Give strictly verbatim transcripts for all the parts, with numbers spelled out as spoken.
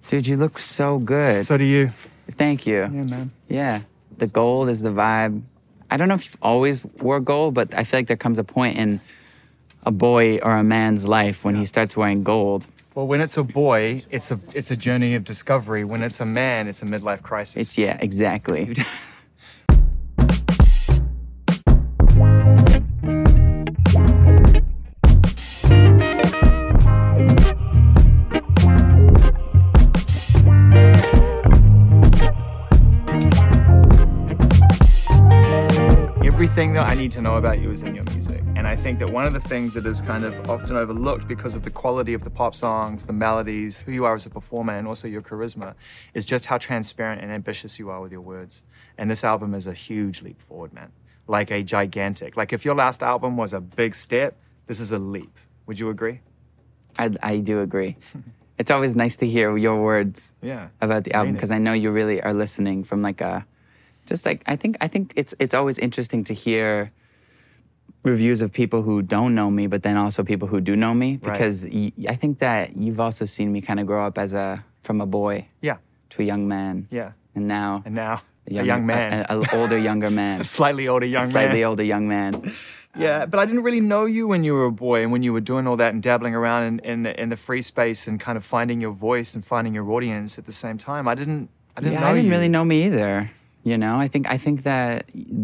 Dude, you look so good. So do you. Thank you. Yeah, man. Yeah. The gold is the vibe. I don't know if you've always wore gold, but I feel like there comes a point in a boy or a man's life when yeah. he starts wearing gold. Well, when it's a boy, it's a it's a journey of discovery. When it's a man, it's a midlife crisis. It's, yeah, exactly. Everything that I need to know about you is in your music. And I think that one of the things that is kind of often overlooked because of the quality of the pop songs, the melodies, who you are as a performer, and also your charisma, is just how transparent and ambitious you are with your words. And this album is a huge leap forward, man. Like a gigantic. Like if your last album was a big step, this is a leap. Would you agree? I, I do agree. It's always nice to hear your words yeah, about the album because I know you really are listening from like a... Just like, I think I think it's it's always interesting to hear reviews of people who don't know me, but then also people who do know me, because right. y- I think that you've also seen me kind of grow up as a, from a boy yeah. to a young man. Yeah. And now... And now, a young, a young man. An older, younger man. a slightly older young a man. Slightly older young man. Yeah, but I didn't really know you when you were a boy and when you were doing all that and dabbling around in, in, in the free space and kind of finding your voice and finding your audience at the same time. I didn't, I didn't yeah, know I didn't you. really know me either. You know, I think I think that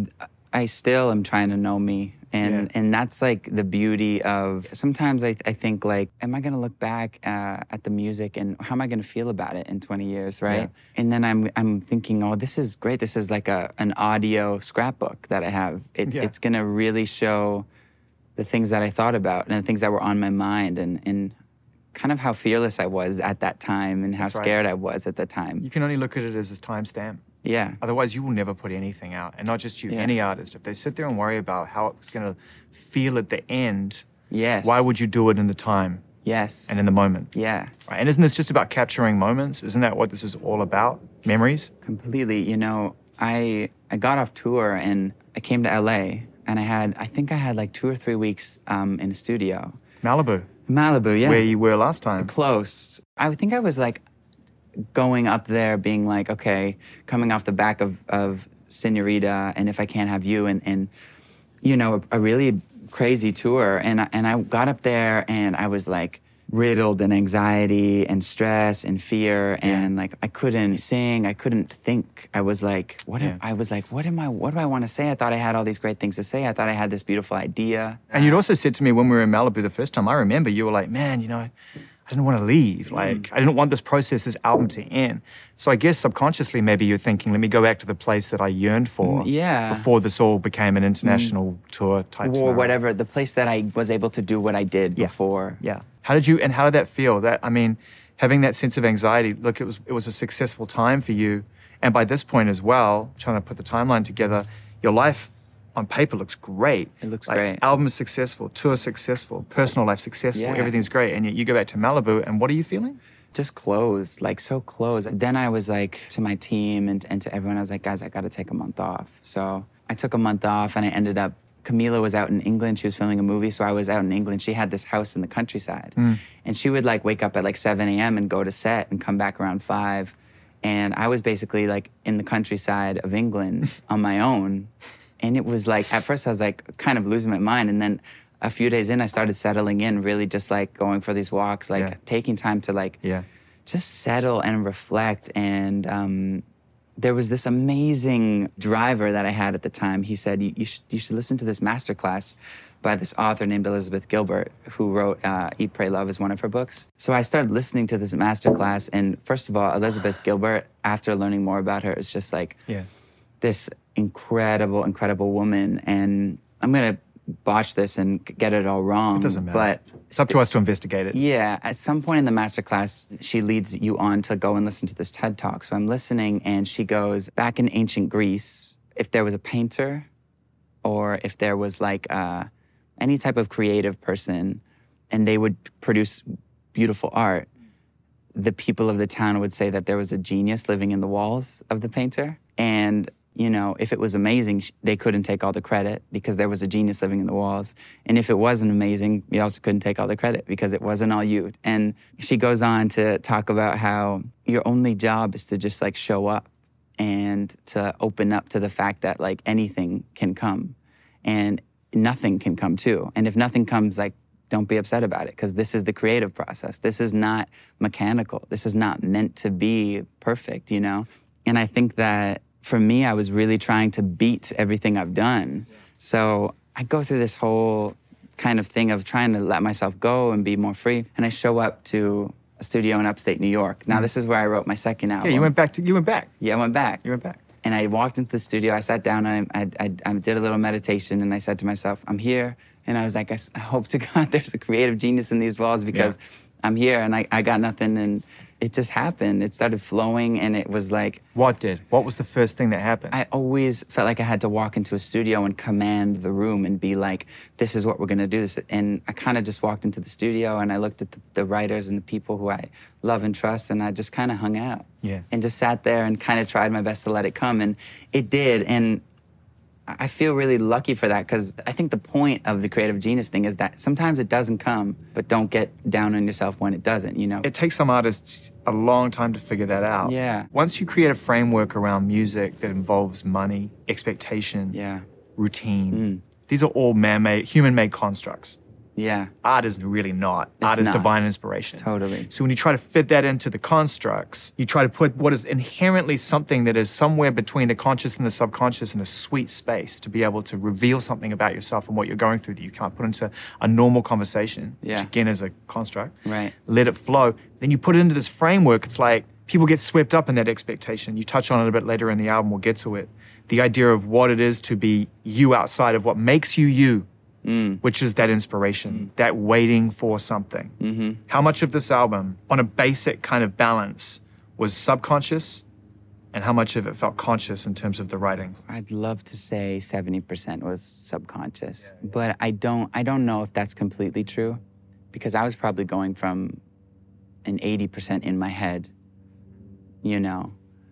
I still am trying to know me. And yeah. and that's like the beauty of, sometimes I, I think like, am I going to look back uh, at the music and how am I going to feel about it in twenty years, right? Yeah. And then I'm I'm thinking, oh, this is great. This is like a an audio scrapbook that I have. It, yeah. It's going to really show the things that I thought about and the things that were on my mind and, and kind of how fearless I was at that time and how that's scared right. I was at the time. You can only look at it as a timestamp. Yeah. Otherwise, you will never put anything out. And not just you, yeah. any artist. If they sit there and worry about how it's going to feel at the end, yes. why would you do it in the time? Yes. And in the moment? Yeah. Right. And isn't this just about capturing moments? Isn't that what this is all about? Memories? Completely. You know, I I got off tour and I came to L A and I had, I think I had like two or three weeks um, in a studio. Malibu? Malibu, yeah. Where you were last time. Close. I think I was like going up there being like, okay, coming off the back of, of Senorita and If I Can't Have You and, and you know, a, a really crazy tour. And I, and I got up there and I was like riddled in anxiety and stress and fear. Yeah. And like, I couldn't sing. I couldn't think. I was like, what yeah. am, I was like, what am I, what do I want to say? I thought I had all these great things to say. I thought I had this beautiful idea. And you'd also said to me when we were in Malibu the first time, I remember you were like, man, you know, I didn't want to leave. Like, mm. I didn't want this process, this album to end. So I guess subconsciously, maybe you're thinking, let me go back to the place that I yearned for. Yeah. Before this all became an international mm. tour type Or scenario. whatever, the place that I was able to do what I did yeah. before. Yeah. How did you, and how did that feel? That, I mean, having that sense of anxiety, look, it was, it was a successful time for you. And by this point as well, trying to put the timeline together, your life on paper looks great. It looks like, great. Album is successful, tour successful, personal life successful, yeah. everything's great. And yet you go back to Malibu, and what are you feeling? Just closed, like so closed. Then I was like, to my team and, and to everyone, I was like, guys, I gotta take a month off. So I took a month off and I ended up, Camila was out in England, she was filming a movie, so I was out in England. She had this house in the countryside. Mm. And she would like wake up at like seven a.m. and go to set and come back around five. And I was basically like in the countryside of England on my own. And it was like, at first I was like kind of losing my mind. And then a few days in, I started settling in, really just like going for these walks, like yeah. taking time to like yeah. just settle and reflect. And um, there was this amazing driver that I had at the time. He said, you, you, should, you should listen to this masterclass by this author named Elizabeth Gilbert, who wrote uh, Eat, Pray, Love is one of her books. So I started listening to this masterclass. And first of all, Elizabeth Gilbert, after learning more about her, is just like yeah. this incredible, incredible woman. And I'm going to botch this and get it all wrong. It doesn't matter. But it's up to us to investigate it. Yeah. At some point in the masterclass, she leads you on to go and listen to this TED Talk. So I'm listening, and she goes, back in ancient Greece, if there was a painter or if there was like uh, any type of creative person and they would produce beautiful art, the people of the town would say that there was a genius living in the walls of the painter. And you know, if it was amazing, sh- they couldn't take all the credit because there was a genius living in the walls. And if it wasn't amazing, you also couldn't take all the credit because it wasn't all you. And she goes on to talk about how your only job is to just like show up and to open up to the fact that like anything can come and nothing can come too. And if nothing comes, like, don't be upset about it because this is the creative process. This is not mechanical. This is not meant to be perfect, you know? And I think that for me, I was really trying to beat everything I've done. So I go through this whole kind of thing of trying to let myself go and be more free. And I show up to a studio in upstate New York. Now, this is where I wrote my second album. Yeah, you went back to, you went back. Yeah, I went back. You went back. And I walked into the studio, I sat down, and I, I, I, I did a little meditation, and I said to myself, I'm here. And I was like, I, I hope to God there's a creative genius in these walls because yeah. I'm here, and I, I got nothing, and it just happened. It started flowing, and it was like... What did? What was the first thing that happened? I always felt like I had to walk into a studio and command the room and be like, this is what we're going to do. This. And I kind of just walked into the studio, and I looked at the, the writers and the people who I love and trust, and I just kind of hung out. Yeah. And just sat there and kind of tried my best to let it come, and it did. And I feel really lucky for that because I think the point of the creative genius thing is that sometimes it doesn't come, but don't get down on yourself when it doesn't, you know? It takes some artists a long time to figure that out. Yeah. Once you create a framework around music that involves money, expectation, yeah. routine, Mm. these are all man-made, human-made constructs. Yeah. Art is really not. It's Art is not. divine inspiration. Totally. So when you try to fit that into the constructs, you try to put what is inherently something that is somewhere between the conscious and the subconscious in a sweet space to be able to reveal something about yourself and what you're going through that you can't put into a normal conversation, Yeah. which again is a construct. Right. Let it flow. Then you put it into this framework. It's like people get swept up in that expectation. You touch on it a bit later in the album. We'll get to it. The idea of what it is to be you outside of what makes you you. Mm. Which is that inspiration, mm. that waiting for something. Mm-hmm. How much of this album, on a basic kind of balance, was subconscious, and how much of it felt conscious in terms of the writing? I'd love to say seventy percent was subconscious, yeah, yeah. but I don't, I don't know if that's completely true, because I was probably going from an eighty percent in my head, you know,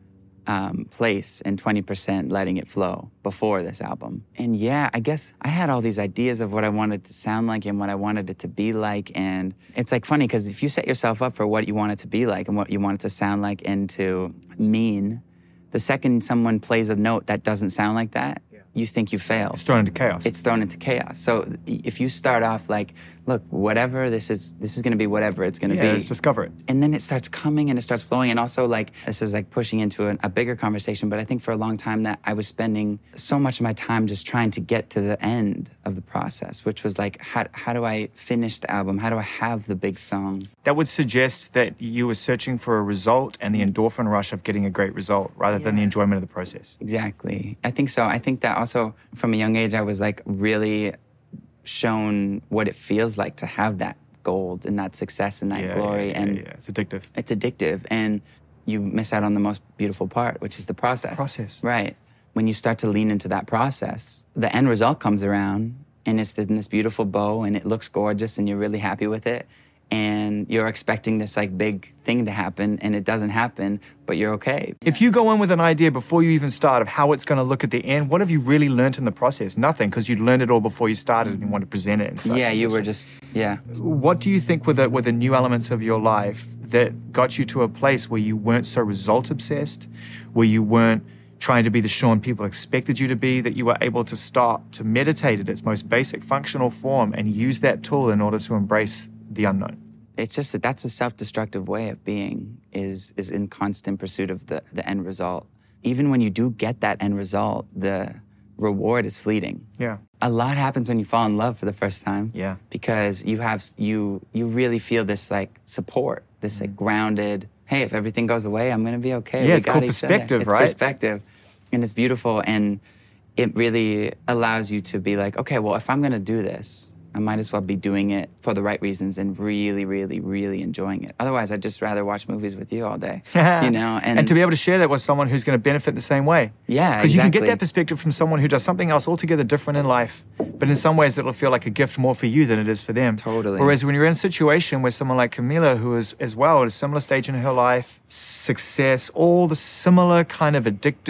Um, place and twenty percent letting it flow before this album. And yeah, I guess I had all these ideas of what I wanted to sound like and what I wanted it to be like. And it's like funny because if you set yourself up for what you want it to be like and what you want it to sound like and to mean, the second someone plays a note that doesn't sound like that, yeah. you think you failed. It's thrown into chaos. It's thrown into chaos. So if you start off like, look, whatever this is, this is going to be whatever it's going to yeah, be. Let's discover it. And then it starts coming and it starts flowing. And also like, this is like pushing into an, a bigger conversation, but I think for a long time that I was spending so much of my time just trying to get to the end of the process, which was like, how, how do I finish the album? How do I have the big song? That would suggest that you were searching for a result and the endorphin rush of getting a great result rather yeah. than the enjoyment of the process. Exactly. I think so. I think that also from a young age, I was like really shown what it feels like to have that gold and that success and that yeah, glory. Yeah, yeah, and yeah. It's addictive. It's addictive. And you miss out on the most beautiful part, which is the process. Process. Right. When you start to lean into that process, the end result comes around and it's in this beautiful bow and it looks gorgeous and you're really happy with it. And you're expecting this like big thing to happen and it doesn't happen, but you're okay. If you go in with an idea before you even start of how it's going to look at the end, what have you really learned in the process? Nothing, because you'd learned it all before you started and you want to present it and such. Yeah, you were just, yeah. What do you think were the, were the new elements of your life that got you to a place where you weren't so result obsessed, where you weren't trying to be the Sean people expected you to be, that you were able to stop, to meditate at its most basic functional form and use that tool in order to embrace the unknown? It's just that that's a self-destructive way of being, is is in constant pursuit of the, the end result. Even when you do get that end result, the reward is fleeting. Yeah. A lot happens when you fall in love for the first time. Yeah. Because you have, you you really feel this like support, this like grounded, hey, if everything goes away, I'm gonna be okay. Yeah, we it's got called each perspective, other. right? It's perspective. And it's beautiful. And it really allows you to be like, okay, well, if I'm gonna do this, I might as well be doing it for the right reasons and really, really, really enjoying it. Otherwise, I'd just rather watch movies with you all day, you know? And, and to be able to share that with someone who's going to benefit the same way. Yeah, Because exactly. you can get that perspective from someone who does something else altogether different in life, but in some ways it'll feel like a gift more for you than it is for them. Totally. Whereas when you're in a situation where someone like Camila, who is as well at a similar stage in her life, success, all the similar kind of addictive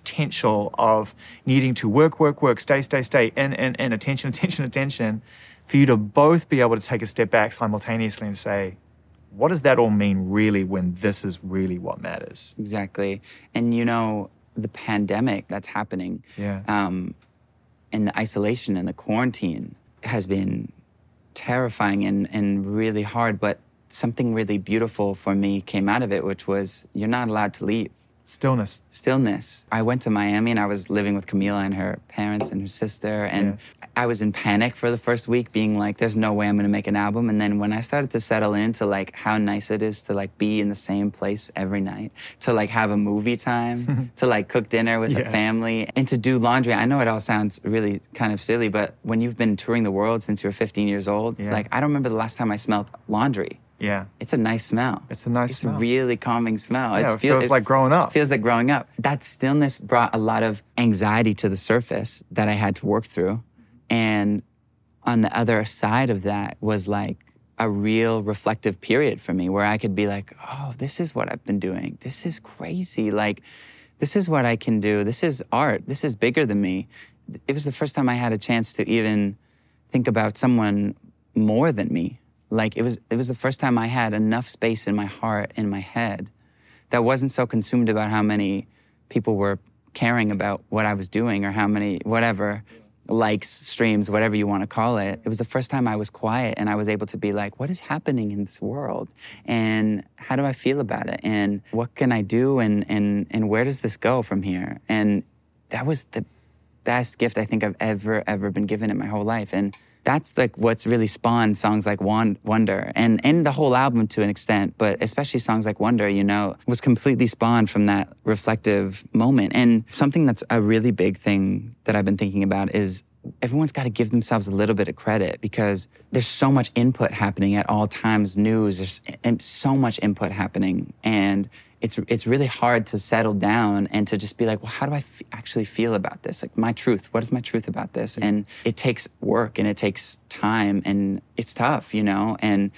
potential of needing to work, work, work, stay, stay, stay, and, and, and attention, attention, attention, for you to both be able to take a step back simultaneously and say, what does that all mean really when this is really what matters? Exactly. And you know, the pandemic that's happening, yeah. um, and the isolation and the quarantine has been terrifying and, and really hard, but something really beautiful for me came out of it, which was you're not allowed to leave. Stillness. Stillness. I went to Miami and I was living with Camila and her parents and her sister. And yeah. I was in panic for the first week, being like, there's no way I'm gonna make an album. And then when I started to settle into like how nice it is to like be in the same place every night, to like have a movie time, to like cook dinner with yeah. a family, and to do laundry. I know it all sounds really kind of silly, but when you've been touring the world since you were fifteen years old, yeah. like I don't remember the last time I smelled laundry. Yeah. It's a nice smell. It's a nice it's smell. It's a really calming smell. Yeah, it's it feels it's, like growing up. feels like growing up. That stillness brought a lot of anxiety to the surface that I had to work through. And on the other side of that was like a real reflective period for me where I could be like, oh, this is what I've been doing. This is crazy. Like, this is what I can do. This is art. This is bigger than me. It was the first time I had a chance to even think about someone more than me. Like, it was it was the first time I had enough space in my heart, in my head, that wasn't so consumed about how many people were caring about what I was doing or how many, whatever, likes, streams, whatever you want to call it. It was the first time I was quiet and I was able to be like, what is happening in this world? And how do I feel about it? And what can I do? And, and, and where does this go from here? And that was the best gift I think I've ever, ever been given in my whole life. And that's like what's really spawned songs like Wonder and, and the whole album to an extent, but especially songs like Wonder, you know, was completely spawned from that reflective moment. And something that's a really big thing that I've been thinking about is everyone's got to give themselves a little bit of credit because there's so much input happening at all times, news, there's so much input happening. And it's it's really hard to settle down and to just be like, well, how do I f- actually feel about this? Like my truth, what is my truth about this? And it takes work and it takes time and it's tough, you know? And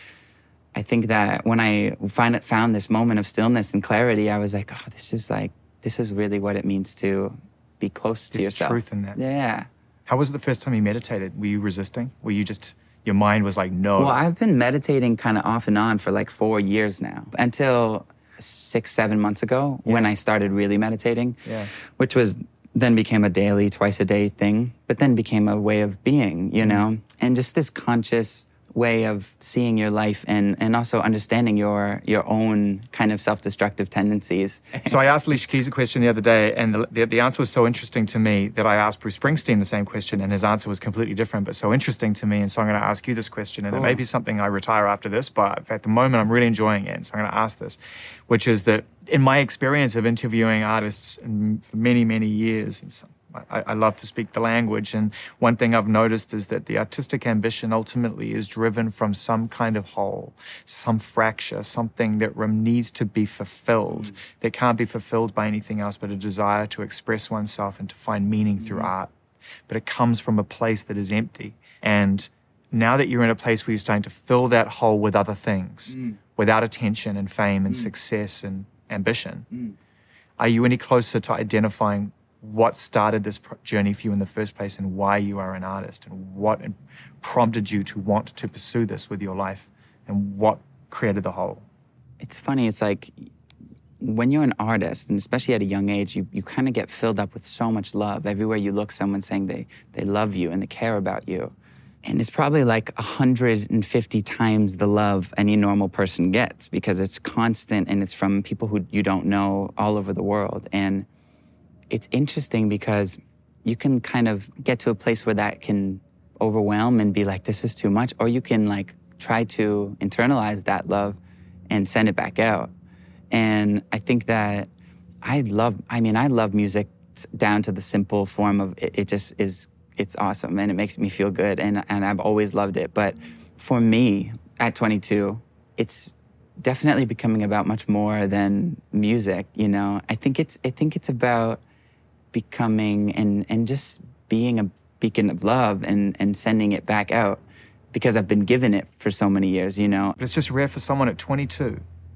I think that when I find, found this moment of stillness and clarity, I was like, oh, this is like, this is really what it means to be close to There's yourself. There's truth in that. Yeah. How was it the first time you meditated? Were you resisting? Were you just, your mind was like, no? Well, I've been meditating kind of off and on for like four years now, until six, seven months ago yeah. when I started really meditating, yeah. which was then became a daily, twice a day thing, but then became a way of being, you mm. know, and just this conscious way of seeing your life and, and also understanding your your own kind of self-destructive tendencies. So I asked Alicia Keys a question the other day, and the, the, the answer was so interesting to me that I asked Bruce Springsteen the same question, and his answer was completely different, but so interesting to me. And so I'm going to ask you this question, and cool. It may be something I retire after this, but at the moment I'm really enjoying it, and so I'm going to ask this, which is that in my experience of interviewing artists in, for many, many years, and some, I, I love to speak the language, and one thing I've noticed is that the artistic ambition ultimately is driven from some kind of hole, some fracture, something that needs to be fulfilled, mm. that can't be fulfilled by anything else but a desire to express oneself and to find meaning mm. through art. But it comes from a place that is empty. And now that you're in a place where you're starting to fill that hole with other things, mm. without attention and fame and mm. success and ambition, mm. are you any closer to identifying what started this journey for you in the first place and why you are an artist and what prompted you to want to pursue this with your life and what created the whole? It's funny, it's like when you're an artist, and especially at a young age, you, you kind of get filled up with so much love. Everywhere you look, someone's saying they, they love you and they care about you. And it's probably like one hundred fifty times the love any normal person gets because it's constant and it's from people who you don't know all over the world. And it's interesting because you can kind of get to a place where that can overwhelm and be like, this is too much. Or you can like try to internalize that love and send it back out. And I think that I love, I mean, I love music down to the simple form of it, it just is, it's awesome and it makes me feel good. And, and I've always loved it. But for me at twenty-two, it's definitely becoming about much more than music, you know? I think it's, I think it's about becoming and, and just being a beacon of love and, and sending it back out because I've been given it for so many years, you know? But it's just rare for someone at twenty-two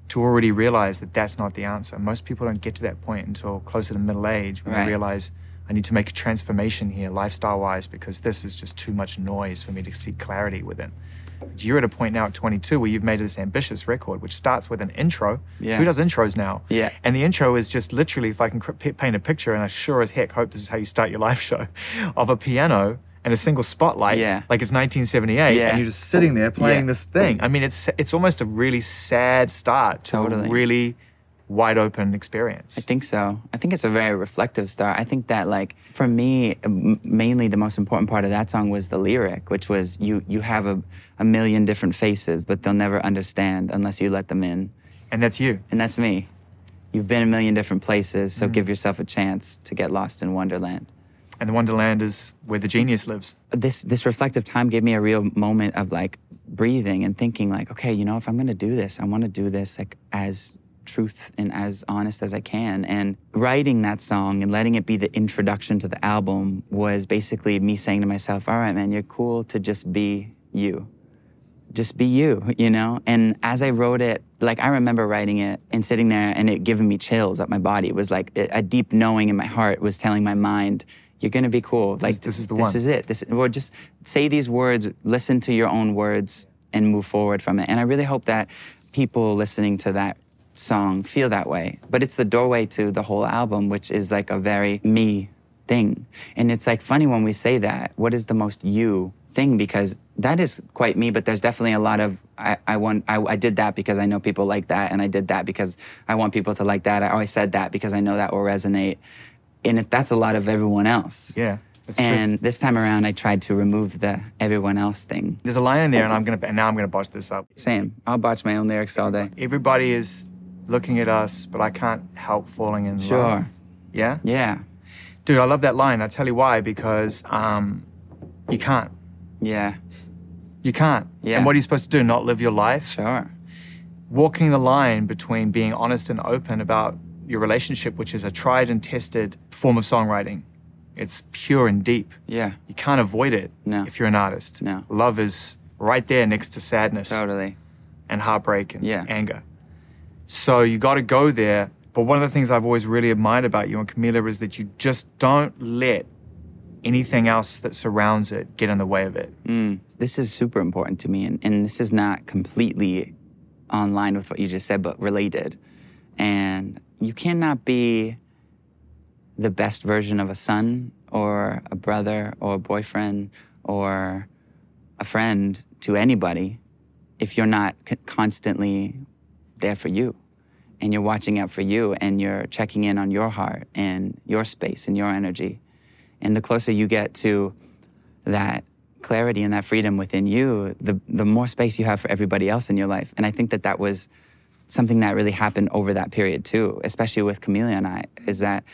to already realize that that's not the answer. Most people don't get to that point until closer to middle age when Right. they realize, I need to make a transformation here lifestyle-wise because this is just too much noise for me to see clarity within. You're at a point now at twenty-two where you've made this ambitious record, which starts with an intro. Yeah. Who does intros now? Yeah. And the intro is just literally, if I can cr- paint a picture, and I sure as heck hope this is how you start your live show, of a piano and a single spotlight, Yeah. like it's nineteen seventy-eight, Yeah. and you're just sitting there playing Yeah. this thing. I mean, it's it's almost a really sad start to Totally. a really wide open experience. I think so. I think it's a very reflective start. I think that, like, for me, m- mainly the most important part of that song was the lyric, which was you you have a, a million different faces, but they'll never understand unless you let them in. And that's you. And that's me. You've been a million different places, so give yourself a chance to get lost in Wonderland. And the Wonderland is where the genius lives. This this reflective time gave me a real moment of, like, breathing and thinking, like, okay, you know, if I'm gonna do this, I want to do this like as truth and as honest as I can. And writing that song and letting it be the introduction to the album was basically me saying to myself, all right, man, you're cool to just be you. Just be you, you know? And as I wrote it, like, I remember writing it and sitting there and it giving me chills up my body. It was like a a deep knowing in my heart was telling my mind, you're gonna be cool. Like, is- this is the this one. is it. This, or just say these words, listen to your own words and move forward from it. And I really hope that people listening to that song feel that way. But it's the doorway to the whole album, which is like a very me thing. And it's like funny when we say that, what is the most you thing? Because that is quite me, but there's definitely a lot of, I, I want, I, I did that because I know people like that, and I did that because I want people to like that. I always said that because I know that will resonate. And it, that's a lot of everyone else. Yeah, that's true. And this time around, I tried to remove the everyone else thing. There's a line in there, and I'm gonna, and now I'm gonna botch this up. Same. I'll botch my own lyrics all day. Everybody is looking at us, but I can't help falling in love. Sure. Yeah? Yeah. Dude, I love that line. I'll tell you why, because um, you can't. Yeah. You can't. Yeah. And what are you supposed to do? Not live your life? Sure. Walking the line between being honest and open about your relationship, which is a tried and tested form of songwriting. It's pure and deep. Yeah. You can't avoid it No. if you're an artist. No. Love is right there next to sadness Totally. and heartbreak and Yeah. anger. So you got to go there. But one of the things I've always really admired about you and Camila is that you just don't let anything else that surrounds it get in the way of it. Mm. This is super important to me, and, and this is not completely on line with what you just said, but related. And you cannot be the best version of a son or a brother or a boyfriend or a friend to anybody if you're not c- constantly there for you, and you're watching out for you, and you're checking in on your heart and your space and your energy. And the closer you get to that clarity and that freedom within you, the the more space you have for everybody else in your life. And I think that that was something that really happened over that period too, especially with Camila and I, is that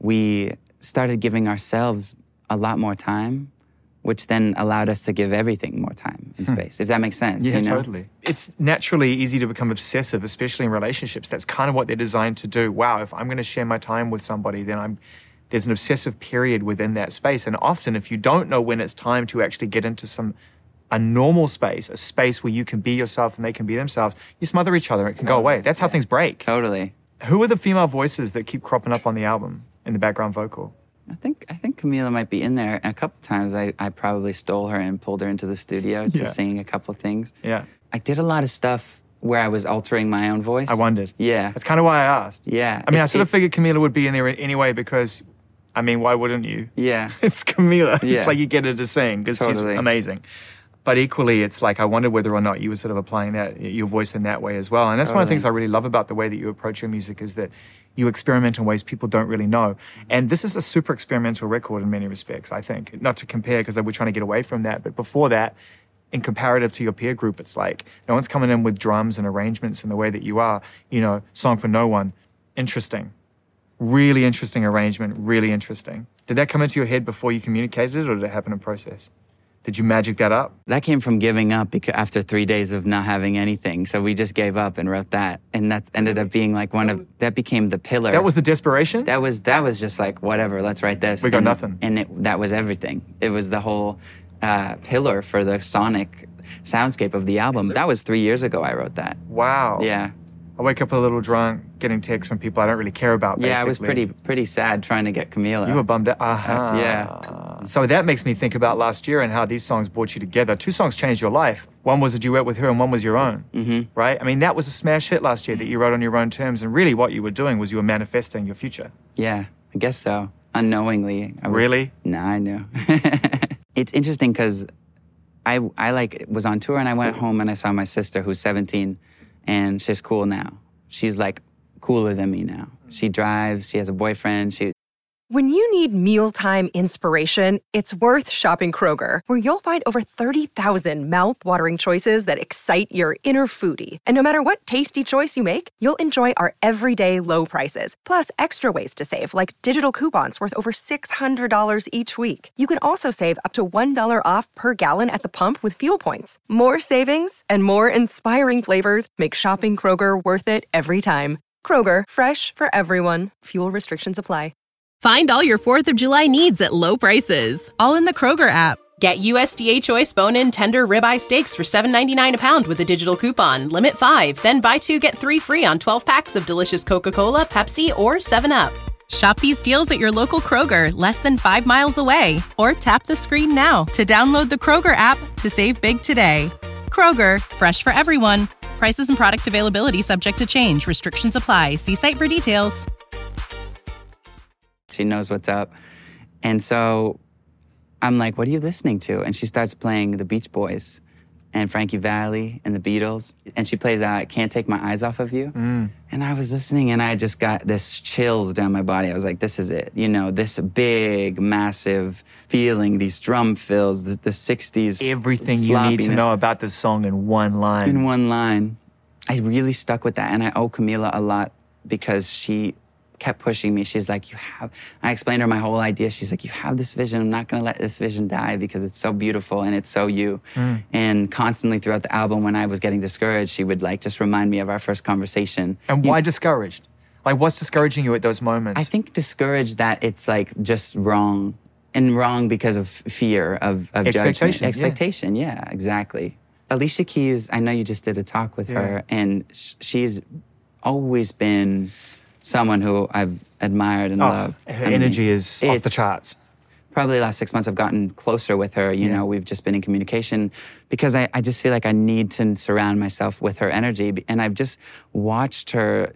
we started giving ourselves a lot more time, which then allowed us to give everything more time and space, if that makes sense. Yeah, you know? totally. It's naturally easy to become obsessive, especially in relationships. That's kind of what they're designed to do. Wow, if I'm going to share my time with somebody, then I'm there's an obsessive period within that space. And often, if you don't know when it's time to actually get into some a normal space, a space where you can be yourself and they can be themselves, you smother each other. It can go away. That's how things break. Totally. Who are the female voices that keep cropping up on the album in the background vocal? I think I think Camila might be in there. A couple times I, I probably stole her and pulled her into the studio to Yeah. sing a couple things. Yeah, I did a lot of stuff where I was altering my own voice. I wondered. Yeah. That's kind of why I asked. Yeah. I mean, I It's- sort of it- figured Camila would be in there anyway because, I mean, why wouldn't you? Yeah. It's Camila. Yeah. It's like you get her to sing because Totally. she's amazing. But equally, it's like I wondered whether or not you were sort of applying that your voice in that way as well. And that's one of the Totally. things I really love about the way that you approach your music is that you experiment in ways people don't really know. And this is a super experimental record in many respects, I think. Not to compare because we're trying to get away from that. But before that, in comparative to your peer group, it's like no one's coming in with drums and arrangements in the way that you are. You know, Song for No One, interesting. Really interesting arrangement, really interesting. Did that come into your head before you communicated it or did it happen in process? Did you magic that up? That came from giving up because after three days of not having anything. So we just gave up and wrote that. And that ended up being like one of, that became the pillar. That was the desperation? That was, that was just like, whatever, let's write this. We got and, nothing. And it, that was everything. It was the whole uh, pillar for the sonic soundscape of the album. That was three years ago I wrote that. Wow. Yeah. I wake up a little drunk, getting texts from people I don't really care about, basically. Yeah, I was pretty pretty sad trying to get Camila. You were bummed out. Uh-huh. Uh, yeah. So that makes me think about last year and how these songs brought you together. Two songs changed your life. One was a duet with her and one was your own, mm-hmm. right? I mean, that was a smash hit last year that you wrote on your own terms. And really what you were doing was you were manifesting your future. Yeah, I guess so. Unknowingly. I was, Really? Nah, I knew. It's interesting because I, I like was on tour and I went home and I saw my sister who's seventeen and she's cool now. She's like cooler than me now. She drives, she has a boyfriend, she... When you need mealtime inspiration, it's worth shopping Kroger, where you'll find over thirty thousand mouth-watering choices that excite your inner foodie. And no matter what tasty choice you make, you'll enjoy our everyday low prices, plus extra ways to save, like digital coupons worth over six hundred dollars each week. You can also save up to one dollar off per gallon at the pump with fuel points. More savings and more inspiring flavors make shopping Kroger worth it every time. Kroger, fresh for everyone. Fuel restrictions apply. Find all your fourth of July needs at low prices, all in the Kroger app. Get U S D A Choice bone-in tender ribeye steaks for seven ninety-nine a pound with a digital coupon. Limit five, then buy two, get three free on twelve packs of delicious Coca-Cola, Pepsi, or seven up. Shop these deals at your local Kroger, less than five miles away. Or tap the screen now to download the Kroger app to save big today. Kroger, fresh for everyone. Prices and product availability subject to change. Restrictions apply. See site for details. She knows what's up. And so I'm like, what are you listening to? And she starts playing the Beach Boys and Frankie Valli and the Beatles. And she plays uh, Can't Take My Eyes Off of You. Mm. And I was listening and I just got this chills down my body. I was like, this is it. You know, this big, massive feeling, these drum fills, the, the sixties Everything you need to know about this song in one line. In one line. I really stuck with that. And I owe Camila a lot because she kept pushing me. She's like, you have, I explained to her my whole idea. She's like, you have this vision. I'm not going to let this vision die because it's so beautiful and it's so you. Mm. And constantly throughout the album, when I was getting discouraged, she would like just remind me of our first conversation. And you, why discouraged? Like, what's discouraging you at those moments? I think discouraged that it's like just wrong, and wrong because of fear of, of Expectation, judgment. Expectation, yeah. yeah, exactly. Alicia Keys, I know you just did a talk with yeah. her, and sh- she's always been someone who I've admired and oh, loved. Her I energy mean, is off the charts. Probably the last six months I've gotten closer with her. You yeah. know, we've just been in communication because I, I just feel like I need to surround myself with her energy. And I've just watched her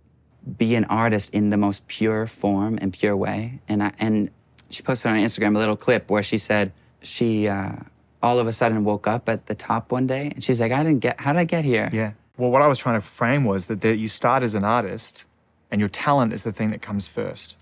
be an artist in the most pure form and pure way. And I, and she posted on Instagram a little clip where she said she uh, all of a sudden woke up at the top one day. And she's like, I didn't get, how did I get here? Yeah. Well, what I was trying to frame was that, that you start as an artist and your talent is the thing that comes first.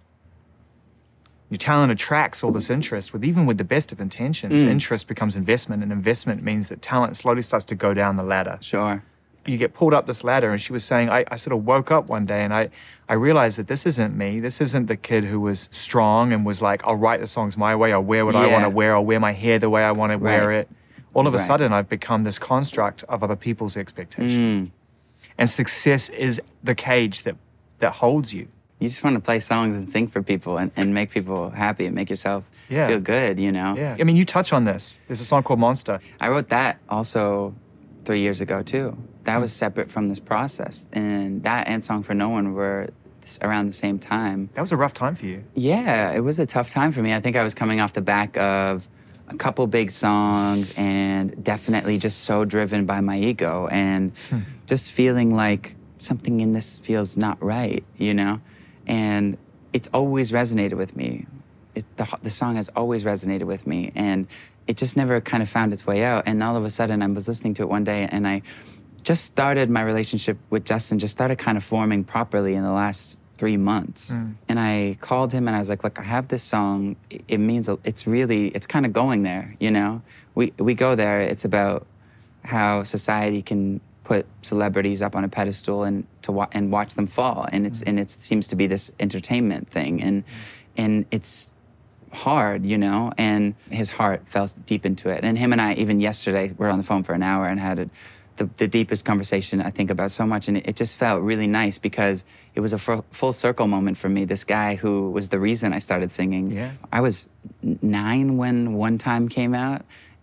Your talent attracts all this interest, with even with the best of intentions. Mm. Interest becomes investment, and investment means that talent slowly starts to go down the ladder. Sure. You get pulled up this ladder, and she was saying, I, I sort of woke up one day and I, I realized that this isn't me. This isn't the kid who was strong and was like, I'll write the songs my way, I'll wear what yeah. I want to wear, I'll wear my hair the way I want to right. wear it. All of a right. sudden, I've become this construct of other people's expectation. Mm. And success is the cage that, that holds you. You just want to play songs and sing for people and, and make people happy and make yourself yeah. feel good, you know? Yeah. I mean, you touch on this. There's a song called Monster. I wrote that also three years ago, too. That was separate from this process. And that and Song for No One were this, around the same time. That was a rough time for you. Yeah, it was a tough time for me. I think I was coming off the back of a couple big songs and definitely just so driven by my ego and hmm. just feeling like something in this feels not right, you know? And it's always resonated with me. It, the, the song has always resonated with me. And it just never kind of found its way out. And all of a sudden, I was listening to it one day, and I just started my relationship with Justin, just started kind of forming properly in the last three months. Mm. And I called him, and I was like, look, I have this song. It, it means, it's really, it's kind of going there, you know? We, we go there. It's about how society can put celebrities up on a pedestal and to wa- and watch them fall, and it's mm. and it seems to be this entertainment thing, and mm. and it's hard, you know. And his heart fell deep into it. And him and I, even yesterday, were on the phone for an hour and had a, the the deepest conversation I think about so much, and it, it just felt really nice because it was a f- full circle moment for me. This guy who was the reason I started singing. Yeah. I was nine when One Time came out.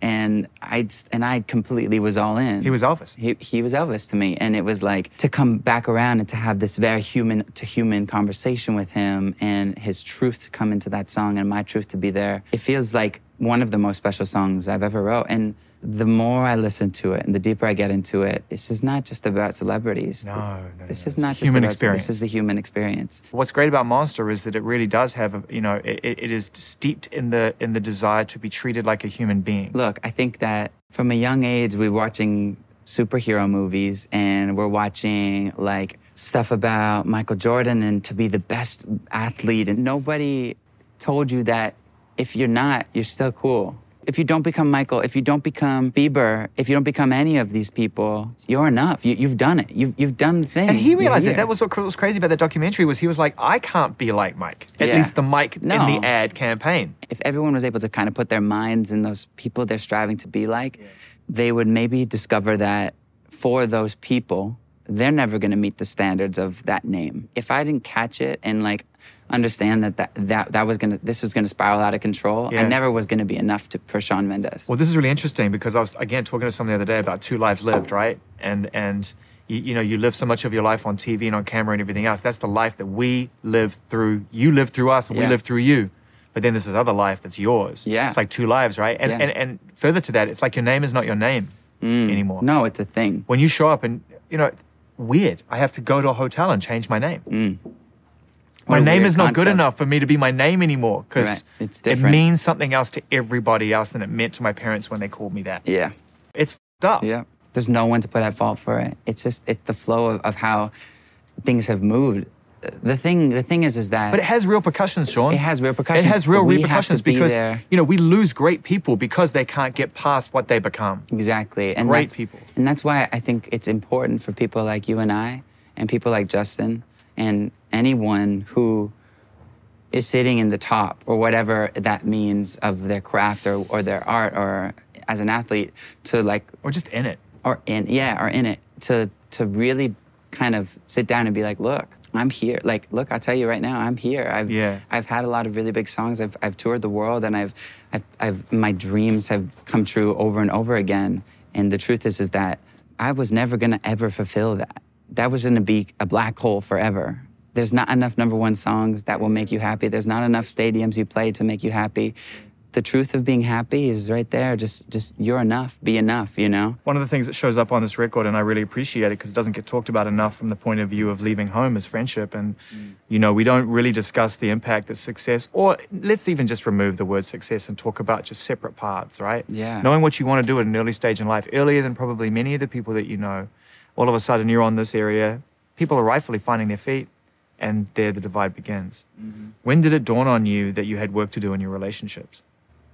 And I just, and I completely was all in. He was Elvis. He, he was Elvis to me. And it was like to come back around and to have this very human to human conversation with him and his truth to come into that song and my truth to be there. It feels like one of the most special songs I've ever wrote. And the more I listen to it and the deeper I get into it, this is not just about celebrities. No, no, no. This no. is not it's just human about, experience. This is the human experience. What's great about Monster is that it really does have, a, you know, it, it is steeped in the in the desire to be treated like a human being. Look, I think that from a young age, we're watching superhero movies and we're watching like stuff about Michael Jordan and to be the best athlete. And nobody told you that if you're not, you're still cool. If you don't become Michael, if you don't become Bieber, if you don't become any of these people, you're enough. You, you've done it. You've, you've done the thing. And he realized You're that. That was what was crazy about that documentary was he was like, I can't be like Mike. At Yeah. least the Mike No. in the ad campaign. If everyone was able to kind of put their minds in those people they're striving to be like, they would maybe discover that for those people, they're never going to meet the standards of that name. If I didn't catch it and like understand that that, that, that was going to, this was going to spiral out of control, Yeah. I never was going to be enough to, for Shawn Mendes. Well, this is really interesting because I was, again, talking to someone the other day about two lives lived, right? And, and you, you know, you live so much of your life on T V and on camera and everything else. That's the life that we live through. You live through us and we Yeah. live through you. But then there's this other life that's yours. Yeah. It's like two lives, right? And, Yeah. and, and further to that, it's like your name is not your name anymore. No, it's a thing. When you show up and, you know, weird. I have to go to a hotel and change my name. My What a name weird is not good concept. enough for me to be my name anymore because Right. It's it different. means something else to everybody else than it meant to my parents when they called me that. Yeah. It's f***ed up. Yeah. There's no one to put at fault for it. It's just, it's the flow of, of how things have moved. The thing, the thing is, is that But it has repercussions, Sean. It has repercussions, It has real but we have repercussions to be because, there. you know, we lose great people because they can't get past what they become. Exactly. And Great that's- people. And that's why I think it's important for people like you and I and people like Justin and anyone who is sitting in the top or whatever that means of their craft or, or their art or as an athlete to like, Or just in it. or in, yeah, or in it, to, to really kind of sit down and be like, look, I'm here. Like, look, I'll tell you right now, I'm here. I've, Yeah. I've had a lot of really big songs. I've, I've toured the world and I've, I've, I've, my dreams have come true over and over again. And the truth is, is that I was never going to ever fulfill that. That was going to be a black hole forever. There's not enough number one songs that will make you happy. There's not enough stadiums you play to make you happy. The truth of being happy is right there. Just, just you're enough. Be enough, you know? One of the things that shows up on this record, and I really appreciate it because it doesn't get talked about enough from the point of view of leaving home, is friendship. And, mm. you know, we don't really discuss the impact that success, or let's even just remove the word success and talk about just separate paths, right? Yeah. Knowing what you want to do at an early stage in life, earlier than probably many of the people that you know, all of a sudden you're on this area, people are rightfully finding their feet, and there the divide begins. Mm-hmm. When did it dawn on you that you had work to do in your relationships?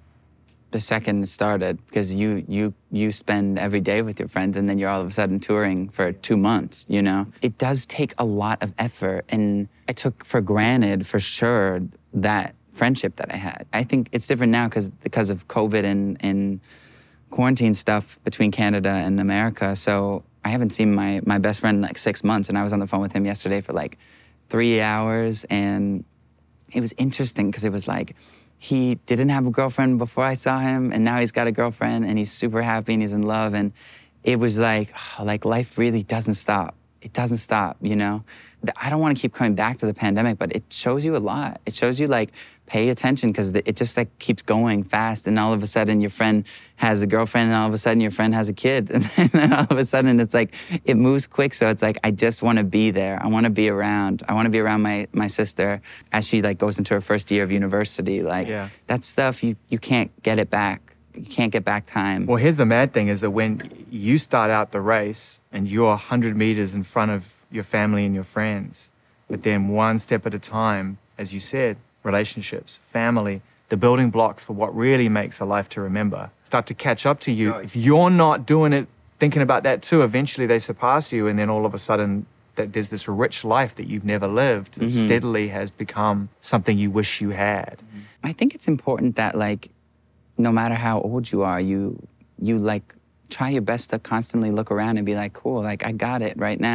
The second it started, because you you you spend every day with your friends and then you're all of a sudden touring for two months, you know? It does take a lot of effort, and I took for granted, for sure, that friendship that I had. I think it's different now because because of COVID and, and quarantine stuff between Canada and America, so I haven't seen my, my best friend in like six months, and I was on the phone with him yesterday for like three hours, and it was interesting because it was like, he didn't have a girlfriend before I saw him, and now he's got a girlfriend, and he's super happy, and he's in love, and it was like, oh, like life really doesn't stop. It doesn't stop, you know? I don't want to keep coming back to the pandemic, but it shows you a lot. It shows you, like, pay attention, because it just, like, keeps going fast, and all of a sudden your friend has a girlfriend, and all of a sudden your friend has a kid, and then all of a sudden it's like, it moves quick, so it's like, I just want to be there. I want to be around. I want to be around my, my sister as she, like, goes into her first year of university. Like, Yeah. that stuff, you, you can't get it back. You can't get back time. Well, here's the mad thing is that when you start out the race and you're one hundred meters in front of your family and your friends, but then one step at a time, as you said, relationships, family, the building blocks for what really makes a life to remember start to catch up to you. If you're not doing it, thinking about that too, eventually they surpass you, and then all of a sudden that there's this rich life that you've never lived that Mm-hmm. steadily has become something you wish you had. I think it's important that, like, no matter how old you are, you, you like, try your best to constantly look around and be like, cool, like, I got it right now.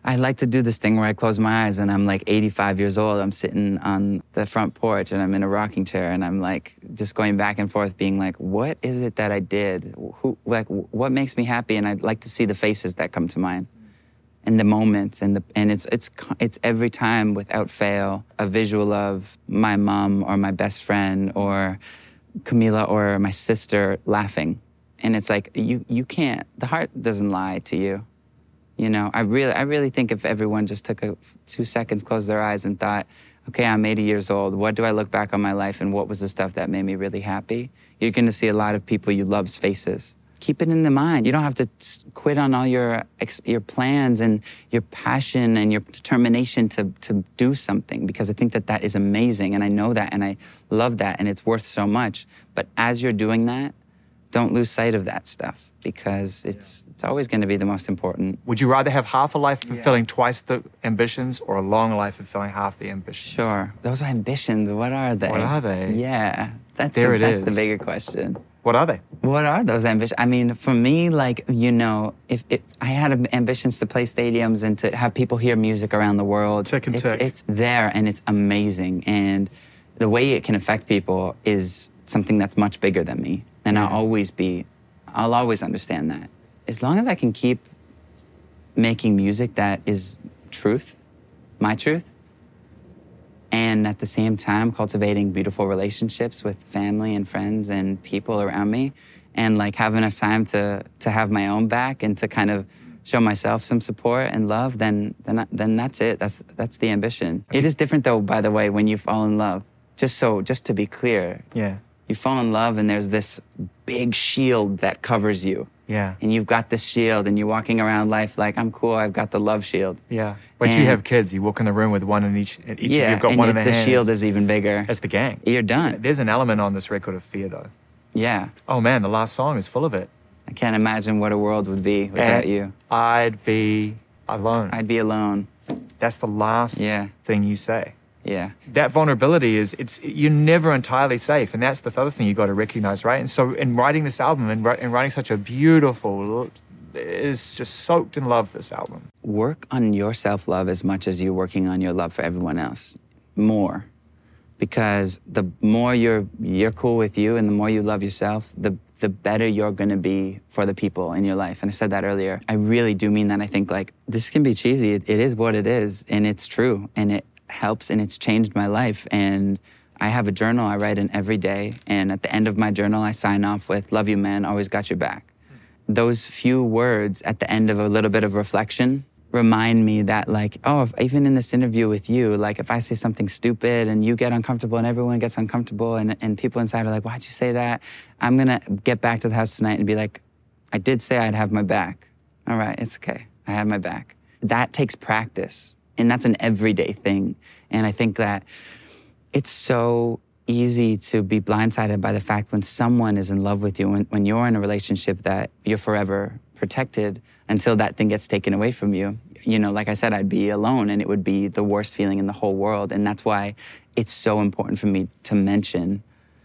I like to do this thing where I close my eyes and I'm like eighty-five years old. I'm sitting on the front porch and I'm in a rocking chair and I'm like just going back and forth being like, what is it that I did? Who, like, what makes me happy? And I'd like to see the faces that come to mind and the moments and the, and it's, it's, it's every time without fail, a visual of my mom or my best friend or Camila or my sister laughing. And it's like, you, you can't, the heart doesn't lie to you. You know, I really, I really think if everyone just took a, two seconds, closed their eyes and thought, okay, I'm eighty years old. What do I look back on my life and what was the stuff that made me really happy? You're going to see a lot of people you love's faces. Keep it in the mind. You don't have to quit on all your your plans and your passion and your determination to, to do something, because I think that that is amazing. And I know that and I love that and it's worth so much. But as you're doing that, don't lose sight of that stuff, because it's yeah. it's always going to be the most important. Would you rather have half a life fulfilling yeah. twice the ambitions or a long life fulfilling half the ambitions? Sure. Those ambitions, what are they? What are they? Yeah. That's, there the, it that's is. the bigger question. What are they? What are those ambitions? I mean, for me, like, you know, if, if I had ambitions to play stadiums and to have people hear music around the world, tick and it's, tick. it's there and it's amazing. And the way it can affect people is something that's much bigger than me. And yeah. I'll always be, I'll always understand that. As long as I can keep making music that is truth, my truth, and at the same time cultivating beautiful relationships with family and friends and people around me, and like have enough time to to have my own back and to kind of show myself some support and love, then then then that's it. That's that's the ambition. It is different though, by the way, when you fall in love. Just so, just to be clear. Yeah. You fall in love and there's this big shield that covers you. Yeah. And you've got this shield and you're walking around life like, I'm cool, I've got the love shield. Yeah. Once and you have kids, you walk in the room with one in each, and each yeah, of you have got and one if in their the hands. shield is even bigger. That's the gang. You're done. There's an element on this record of fear though. Yeah. Oh man, the last song is full of it. I can't imagine what a world would be without and you. I'd be alone. I'd be alone. That's the last yeah. thing you say. Yeah. That vulnerability is, it's, you're never entirely safe. And that's the other thing you got to recognize, right? And so in writing this album and, and writing such a beautiful, is just soaked in love, this album. Work on your self-love as much as you're working on your love for everyone else. More. Because the more you're, you're cool with you and the more you love yourself, the, the better you're going to be for the people in your life. And I said that earlier. I really do mean that. I think like, this can be cheesy. It, it is what it is. And it's true. And it helps and it's changed my life. And I have a journal I write in every day. And at the end of my journal, I sign off with, love you, man, always got your back. Those few words at the end of a little bit of reflection remind me that like, oh, if, even in this interview with you, like if I say something stupid and you get uncomfortable and everyone gets uncomfortable and, and people inside are like, why'd you say that? I'm gonna get back to the house tonight and be like, I did say I'd have my back. All right, it's okay, I have my back. That takes practice. And that's an everyday thing. And I think that it's so easy to be blindsided by the fact when someone is in love with you, when, when you're in a relationship that you're forever protected until that thing gets taken away from you. You know, like I said, I'd be alone and it would be the worst feeling in the whole world. And that's why it's so important for me to mention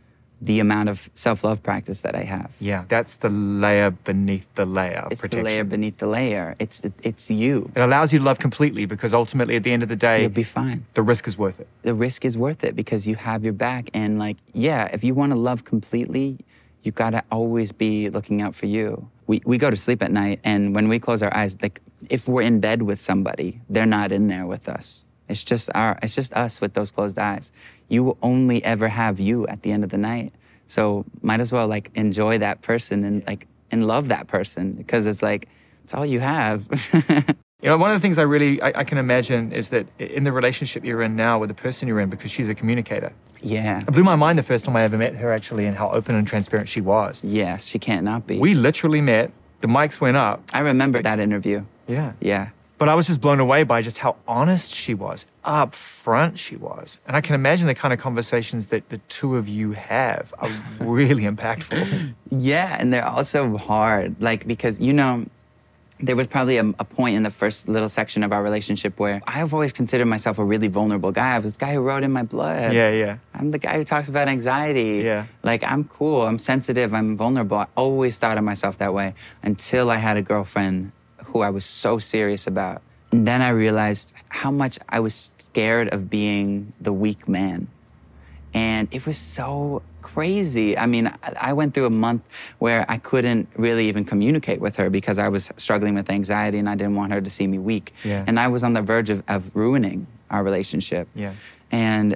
the amount of self-love practice that I have. Yeah, that's the layer beneath the layer of it's protection. It's the layer beneath the layer. It's it's you. It allows you to love completely because ultimately at the end of the day, you'll be fine. The risk is worth it. The risk is worth it because you have your back. And like, yeah, if you want to love completely, you gotta always be looking out for you. We we go to sleep at night and when we close our eyes, like if we're in bed with somebody, they're not in there with us. It's just our, it's just us with those closed eyes. You will only ever have you at the end of the night. So might as well like enjoy that person and like, and love that person because it's like, it's all you have. You know, one of the things I really, I, I can imagine is that in the relationship you're in now with the person you're in, because she's a communicator. Yeah. It blew my mind the first time I ever met her actually and how open and transparent she was. Yes, she can't not be. We literally met, the mics went up. I remember that interview. Yeah. Yeah. But I was just blown away by just how honest she was, up front she was. And I can imagine the kind of conversations that the two of you have are really impactful. Yeah, and they're also hard. Like, because, you know, there was probably a, a point in the first little section of our relationship where I've always considered myself a really vulnerable guy. I was the guy who wrote in my blood. Yeah, yeah. I'm the guy who talks about anxiety. Yeah. Like, I'm cool, I'm sensitive, I'm vulnerable. I always thought of myself that way until I had a girlfriend who I was so serious about. And then I realized how much I was scared of being the weak man. And it was so crazy. I mean, I went through a month where I couldn't really even communicate with her because I was struggling with anxiety and I didn't want her to see me weak. Yeah. And I was on the verge of, of ruining our relationship. Yeah. And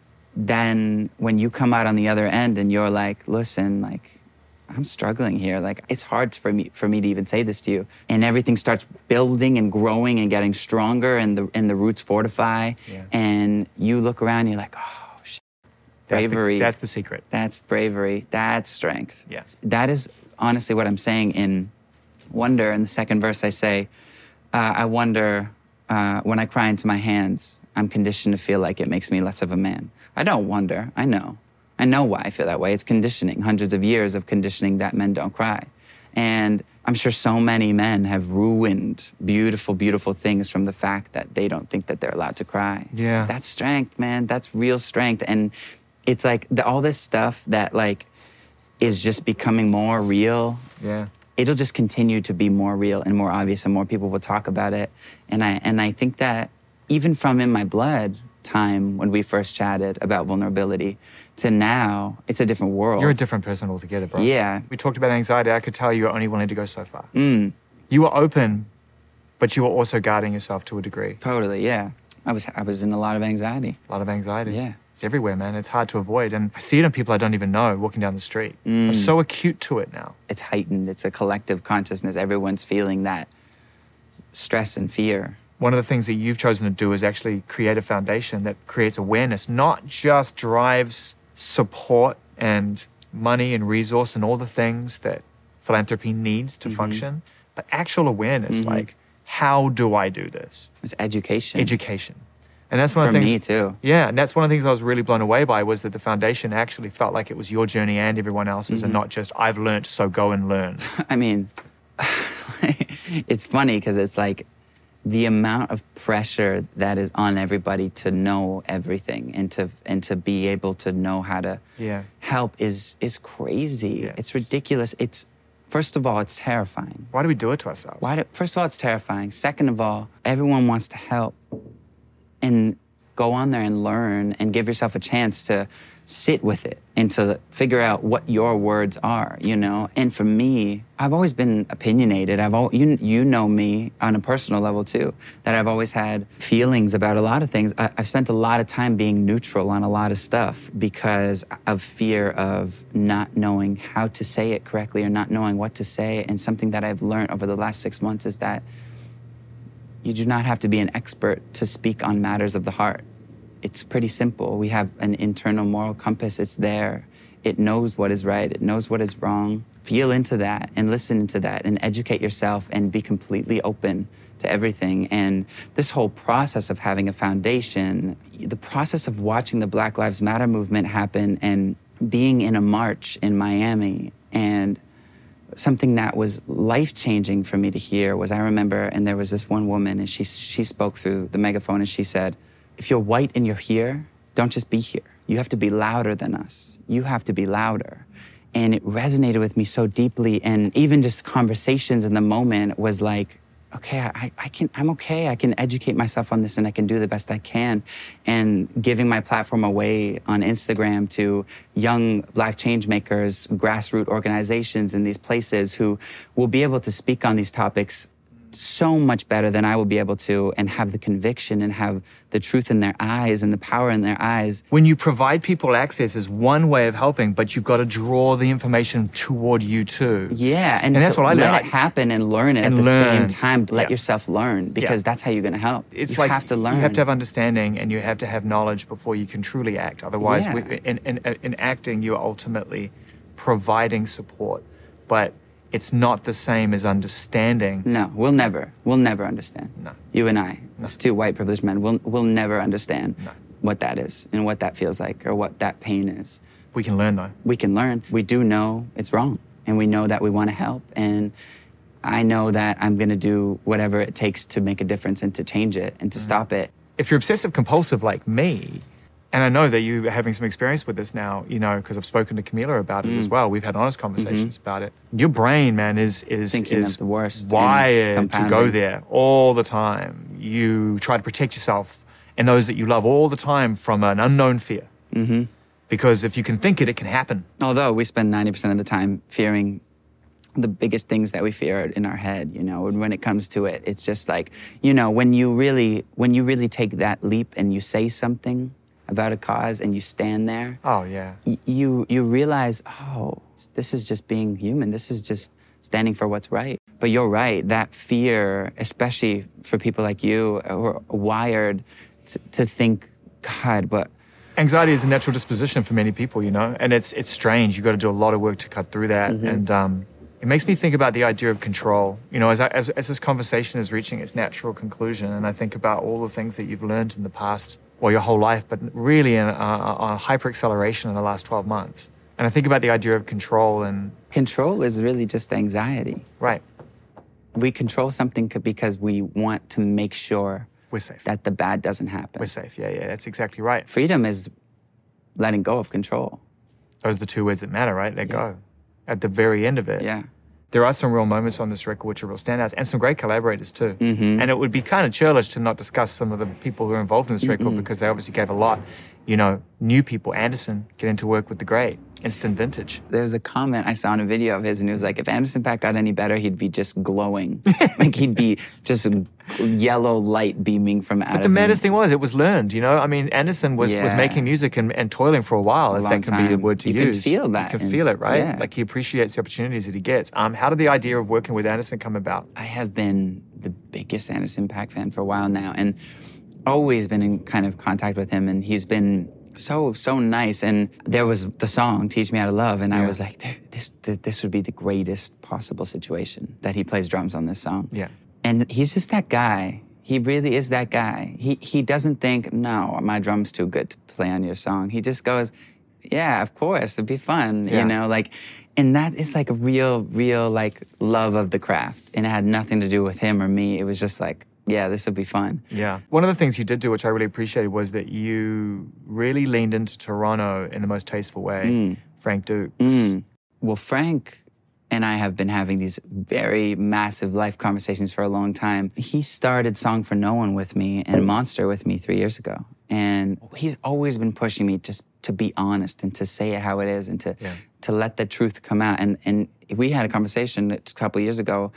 then when you come out on the other end and you're like, listen, like, I'm struggling here. Like, it's hard for me for me to even say this to you. And everything starts building and growing and getting stronger and the and the roots fortify. Yeah. And you look around and you're like, oh, That's bravery. The, that's the secret. That's bravery. That's strength. Yes. That is honestly what I'm saying in Wonder. In the second verse, I say, uh, I wonder, uh, when I cry into my hands, I'm conditioned to feel like it makes me less of a man. I don't wonder. I know. I know why I feel that way. It's conditioning, hundreds of years of conditioning that men don't cry. And I'm sure so many men have ruined beautiful, beautiful things from the fact that they don't think that they're allowed to cry. Yeah. That's strength, man. That's real strength. And it's like the, all this stuff that like is just becoming more real. Yeah. It'll just continue to be more real and more obvious and more people will talk about it. And I and I think that even from In My Blood time when we first chatted about vulnerability to now, it's a different world. You're a different person altogether, bro. Yeah. We talked about anxiety. I could tell you were only willing to go so far. Mm. You were open, but you were also guarding yourself to a degree. Totally, yeah. I was I was in a lot of anxiety. A lot of anxiety. Yeah. It's everywhere, man. It's hard to avoid. And I see it in people I don't even know walking down the street. Mm. I'm so acute to it now. It's heightened. It's a collective consciousness. Everyone's feeling that stress and fear. One of the things that you've chosen to do is actually create a foundation that creates awareness, not just drives support and money and resource and all the things that philanthropy needs to Mm-hmm. function, but actual awareness, Mm-hmm. like, how do I do this? It's education. Education. And that's one For of the things. me, too. Yeah, and that's one of the things I was really blown away by was that the foundation actually felt like it was your journey and everyone else's, Mm-hmm. and not just I've learned, so go and learn. I mean, it's funny because it's like the amount of pressure that is on everybody to know everything and to and to be able to know how to Yeah. help is is crazy. Yes. It's ridiculous. It's first of all, it's terrifying. Why do we do it to ourselves? Why do, first of all, it's terrifying. Second of all, everyone wants to help and go on there and learn and give yourself a chance to sit with it and to figure out what your words are, you know? And for me, I've always been opinionated. I've al- you, you know me on a personal level too, that I've always had feelings about a lot of things. I, I've spent a lot of time being neutral on a lot of stuff because of fear of not knowing how to say it correctly or not knowing what to say. And something that I've learned over the last six months is that you do not have to be an expert to speak on matters of the heart. It's pretty simple. We have an internal moral compass. It's there. It knows what is right. It knows what is wrong. Feel into that and listen into that and educate yourself and be completely open to everything. And this whole process of having a foundation, the process of watching the Black Lives Matter movement happen and being in a march in Miami, and something that was life-changing for me to hear was I remember, and there was this one woman, and she she spoke through the megaphone, and she said, if you're white and you're here, don't just be here. You have to be louder than us. You have to be louder. And it resonated with me so deeply. And even just conversations in the moment was like, okay, I, I can, I'm okay. I can educate myself on this and I can do the best I can. And giving my platform away on Instagram to young Black change makers, grassroots organizations in these places who will be able to speak on these topics so much better than I will be able to, and have the conviction and have the truth in their eyes and the power in their eyes. When you provide people access is one way of helping, but you've got to draw the information toward you too. Yeah, and, And that's so what I let learned. it happen and learn it And at the learn. same time. Let Yeah. yourself learn, because Yeah. that's how you're going to help. It's you like have to learn. You have to have understanding and you have to have knowledge before you can truly act. Otherwise, Yeah. we, in, in, in acting, you are ultimately providing support, but it's not the same as understanding. No, we'll never, we'll never understand. No. You and I, as two white privileged men, we'll, we'll never understand No. what that is and what that feels like or what that pain is. We can learn though. We can learn. We do know it's wrong, and we know that we want to help, and I know that I'm going to do whatever it takes to make a difference and to change it and to stop it. If you're obsessive compulsive like me, And I know that you're having some experience with this now, you know, because I've spoken to Camila about it Mm. as well. We've had honest conversations Mm-hmm. about it. Your brain, man, is is Thinking is of the worst and wired to go compounding. there all the time. You try to protect yourself and those that you love all the time from an unknown fear. Mm-hmm. Because if you can think it, it can happen. Although we spend ninety percent of the time fearing the biggest things that we fear in our head, you know, and when it comes to it, it's just like, you know, when you really, when you really take that leap and you say something about a cause and you stand there, Oh, yeah. y- you you realize, oh, this is just being human. This is just standing for what's right. But you're right, that fear, especially for people like you who are wired to, to think, God, but Anxiety is a natural disposition for many people, you know, and it's it's strange. You've got to do a lot of work to cut through that. Mm-hmm. And um, it makes me think about the idea of control. You know, as, I, as as this conversation is reaching its natural conclusion, and I think about all the things that you've learned in the past, or your whole life, but really in a, a, a hyper acceleration in the last twelve months. And I think about the idea of control and, control is really just anxiety. right, We control something c- because we want to make sure we're safe. that the bad doesn't happen. We're safe. Yeah, yeah, that's exactly right. Freedom is letting go of control. Those are the two words that matter, right? Let go. At the very end of it. Yeah. There are some real moments on this record which are real standouts and some great collaborators too. Mm-hmm. And it would be kind of churlish to not discuss some of the people who are involved in this record because they obviously gave a lot. You know, new people, Anderson, getting to work with the great, Instant Vintage. There was a comment I saw in a video of his, and he was like, if Anderson .Paak got any better, he'd be just glowing. Like he'd be just a yellow light beaming from out But of the him. maddest thing was, it was learned, you know? I mean, Anderson was, was Yeah. making music and, and toiling for a while, A if long that can be the time. word to You can use. feel that You can and- feel it, right? yeah. Like he appreciates the opportunities that he gets. Um, how did the idea of working with Anderson come about? I have been the biggest Anderson .Paak fan for a while now, and always been in kind of contact with him, and he's been so, so nice. And there was the song, Teach Me How to Love, and I Yeah. was like, "There- this, th- this would be the greatest possible situation, that he plays drums on this song. Yeah. And he's just that guy. He really is that guy. He he doesn't think, no, my drum's too good to play on your song. He just goes, yeah, of course, it'd be fun, Yeah. you know, like, and that is like a real, real like love of the craft. And it had nothing to do with him or me. It was just like, yeah, this would be fun. Yeah. One of the things you did do, which I really appreciated, was that you really leaned into Toronto in the most tasteful way. Mm. Frank Dukes. Mm. Well, Frank and I have been having these very massive life conversations for a long time. He started Song for No One with me and Monster with me three years ago. And he's always been pushing me just to be honest and to say it how it is and to Yeah. to let the truth come out. And and we had a conversation a couple years ago.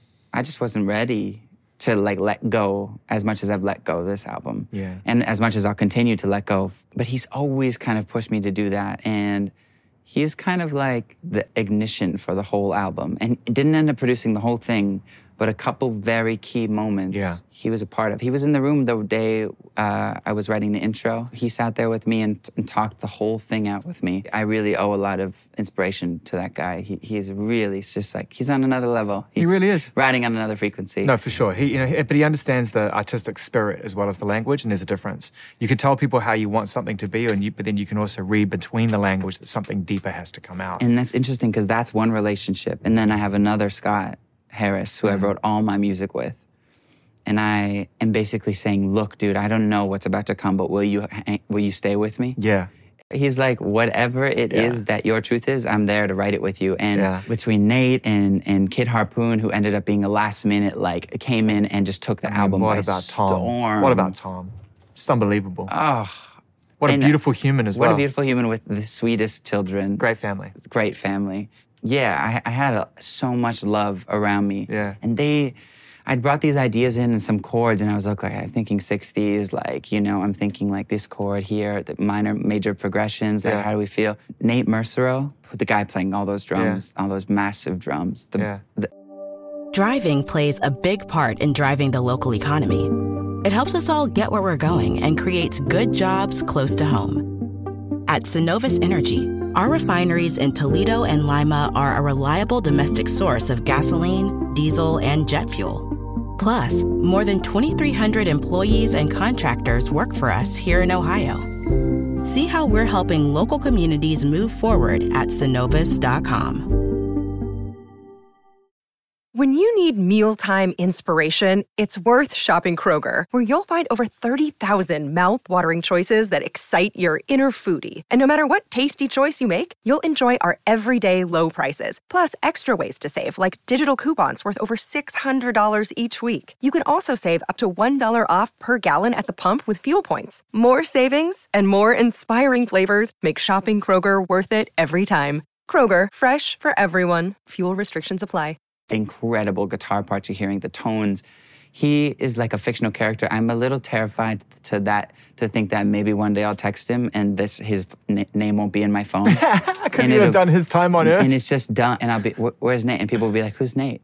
I just wasn't ready to like let go as much as I've let go of this album. Yeah. And as much as I'll continue to let go. But he's always kind of pushed me to do that. And he's kind of like the ignition for the whole album. And didn't end up producing the whole thing, but a couple very key moments Yeah. he was a part of. He was in the room the day uh, I was writing the intro. He sat there with me and, and talked the whole thing out with me. I really owe a lot of inspiration to that guy. He, he's really, it's just like, he's on another level. He He's really is. riding on another frequency. No, for sure. He, you know, but he understands the artistic spirit as well as the language, and there's a difference. You can tell people how you want something to be, and you, but then you can also read between the language that something deeper has to come out. And that's interesting because that's one relationship. And then I have another Scott Harris who I wrote all my music with. And I am basically saying, look, dude, I don't know what's about to come, but will you hang- will you stay with me? Yeah. He's like, whatever it Yeah. is that your truth is, I'm there to write it with you. And Yeah. between Nate and, and Kid Harpoon, who ended up being a last minute, like, came in and just took the I mean, album what by about Tom? storm. What about Tom? Just unbelievable. Oh, what a and beautiful human as what well. a beautiful human with the sweetest children. Great family. Great family. Yeah, I, I had a, so much love around me. Yeah. And they, I'd brought these ideas in and some chords, and I was like, like I'm thinking sixties, like, you know, I'm thinking like this chord here, the minor, major progressions, like Yeah. how do we feel? Nate Mercero, the guy playing all those drums, all those massive drums. The, Yeah. the, Driving plays a big part in driving the local economy. It helps us all get where we're going and creates good jobs close to home. At Synovus Energy, our refineries in Toledo and Lima are a reliable domestic source of gasoline, diesel, and jet fuel. Plus, more than twenty-three hundred employees and contractors work for us here in Ohio. See how we're helping local communities move forward at synovus dot com. When you need mealtime inspiration, it's worth shopping Kroger, where you'll find over thirty thousand mouth-watering choices that excite your inner foodie. And no matter what tasty choice you make, you'll enjoy our everyday low prices, plus extra ways to save, like digital coupons worth over six hundred dollars each week. You can also save up to one dollar off per gallon at the pump with fuel points. More savings and more inspiring flavors make shopping Kroger worth it every time. Kroger, fresh for everyone. Fuel restrictions apply. Incredible guitar parts you're hearing, the tones. He is like a fictional character. I'm a little terrified to that, to think that maybe one day I'll text him and this his n- name won't be in my phone. Because he'll have done his time on Earth. And it's just done. And I'll be, where's Nate? And people will be like, who's Nate?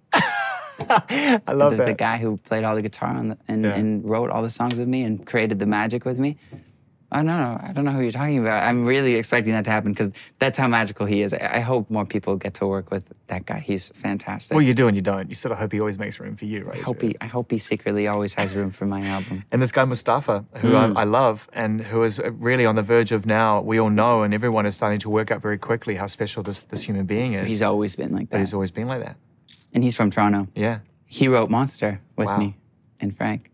I love the, that. The guy who played all the guitar on the, and, Yeah. and wrote all the songs with me and created the magic with me. I don't know. I don't know who you're talking about. I'm really expecting that to happen because that's how magical he is. I, I hope more people get to work with that guy. He's fantastic. Well, you do and you don't. You sort of hope he always makes room for you, right? I hope he, I hope he secretly always has room for my album. And this guy Mustafa, who Mm. I, I love, and who is really on the verge of now, we all know, and everyone is starting to work out very quickly how special this, this human being is. He's always been like But that. he's always been like that. And he's from Toronto. Yeah. He wrote Monster with Wow. me and Frank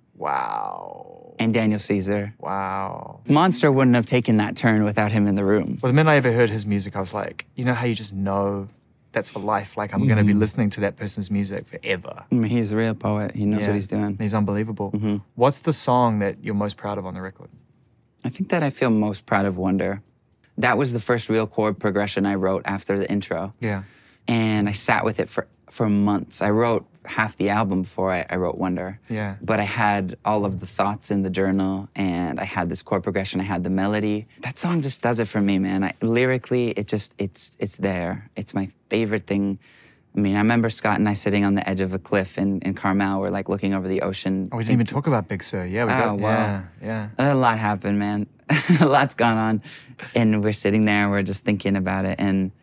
Wow. and Daniel Caesar. Wow. Monster wouldn't have taken that turn without him in the room. Well, the minute I ever heard his music, I was like, you know how you just know that's for life? Like, I'm going to be listening to that person's music forever. I mean, he's a real poet. He knows Yeah. what he's doing. He's unbelievable. Mm-hmm. What's the song that you're most proud of on the record? I think that I feel most proud of Wonder. That was the first real chord progression I wrote after the intro. Yeah. And I sat with it for, for months. I wrote half the album before I, I wrote Wonder. Yeah. But I had all of the thoughts in the journal, and I had this chord progression. I had the melody. That song just does it for me, man. I, lyrically, it just, it's, it's there. It's my favorite thing. I mean, I remember Scott and I sitting on the edge of a cliff in, in Carmel. We're like looking over the ocean. Oh, we didn't even talk about Big Sur. Yeah, we Oh, got, wow. yeah, yeah. A lot happened, man. A lot's gone on. And we're sitting there, we're just thinking about it. And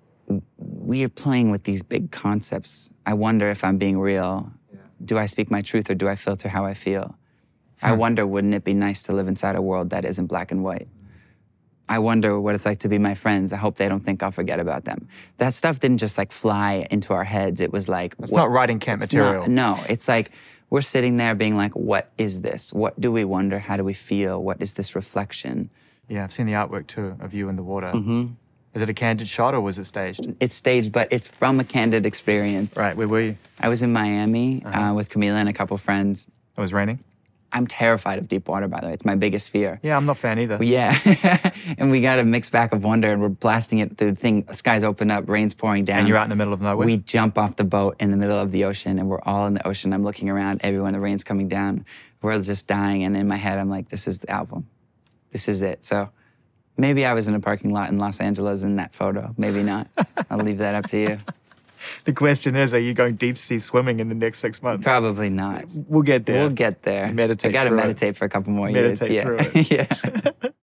we are playing with these big concepts. I wonder if I'm being real. Yeah. Do I speak my truth or do I filter how I feel? I wonder, wouldn't it be nice to live inside a world that isn't black and white? I wonder what it's like to be my friends. I hope they don't think I'll forget about them. That stuff didn't just like fly into our heads. It was like... It's what, not writing camp it's material. Not, no, it's like we're sitting there being like, what is this? What do we wonder? How do we feel? What is this reflection? Yeah, I've seen the artwork too of you in the water. Mm-hmm. Is it a candid shot or was it staged? It's staged, but it's from a candid experience. Right, where were you? I was in Miami Uh-huh. uh, with Camila and a couple friends. It was raining? I'm terrified of deep water, by the way. It's my biggest fear. Yeah, I'm not a fan either. Yeah. And we got a mixed bag of Wonder, and we're blasting it through the thing. Skies open up, rain's pouring down. And you're out in the middle of nowhere? We jump off the boat in the middle of the ocean, and we're all in the ocean. I'm looking around everyone. The rain's coming down. We're just dying. And in my head, I'm like, this is the album. This is it. So maybe I was in a parking lot in Los Angeles in that photo. Maybe not. I'll leave that up to you. The question is, are you going deep sea swimming in the next six months? Probably not. We'll get there. We'll get there. Meditate I got to through it. meditate for a couple more Meditate years. through Yeah. it. Yeah.